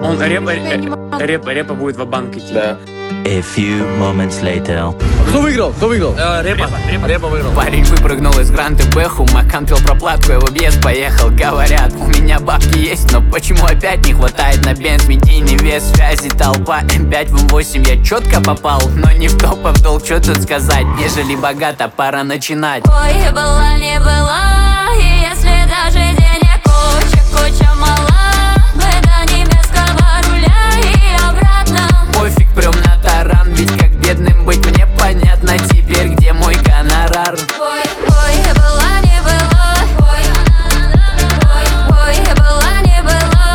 Он репа будет ва-банк идти. Да. A few moments later. Кто выиграл? Кто выиграл? Репа выиграл. Парень выпрыгнул из гранты Бэху, Макан пил проплатку, его бьез поехал. Говорят, у меня бабки есть, но почему опять не хватает на бенз? Медийный вес, связи, толпа, М5 в М8 я четко попал, но не в топ, а в долг, что тут сказать? Нежели богато, пора начинать. Ой, была, не была, и если даже денег куча мала, мы до немецкого руля и обратно. Пофиг, прям на таран, ведь как бедным быть мне понятно. Теперь где мой гонорар? Ой, была, не была, ой, была, не была,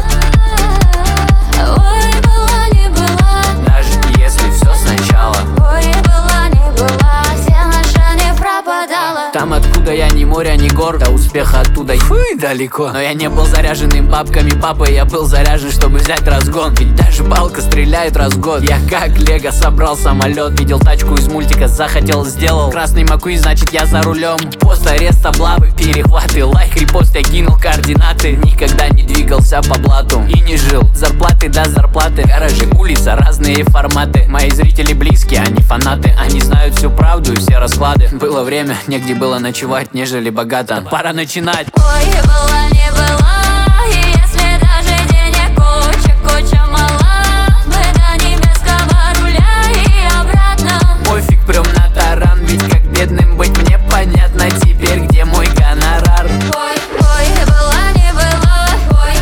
ой, была, не была, Даже если все сначала. ой, была, не была, все наша не пропадала. Там, откуда я, ни моря, ни гор, до успеха оттуда хуй далеко. Но я не был заряженным бабками папой, я был заряжен, чтобы взять разгон. Ведь даже палка стреляет раз в год. Я как Лего собрал самолет, видел тачку из мультика, захотел, сделал. Красный Маккуин, значит я за рулем. Пост, арест, облавы, перехваты, лайк, репост, я кинул координаты. Никогда не двигался по блату и не жил. Зарплаты до зарплаты, гаражи, улица, разные форматы. Мои зрители близкие, они фанаты. Они знают всю правду и все расклады. Было время, негде было ночевать, нежели богато. Пора начинать. Ой, была, не была, и если даже денег куча мала, мы до немецкого руля и обратно. Пофиг, прям на таран, ведь как бедным быть мне понятно. Теперь где мой гонорар? Ой, была, не была, ой,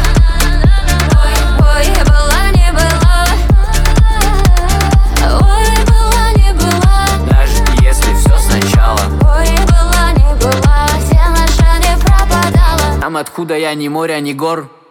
была, не была, ой, была, не была, Даже если все сначала. ой, была, не была, все наша не пропадала. Там, откуда я, ни моря, ни гор,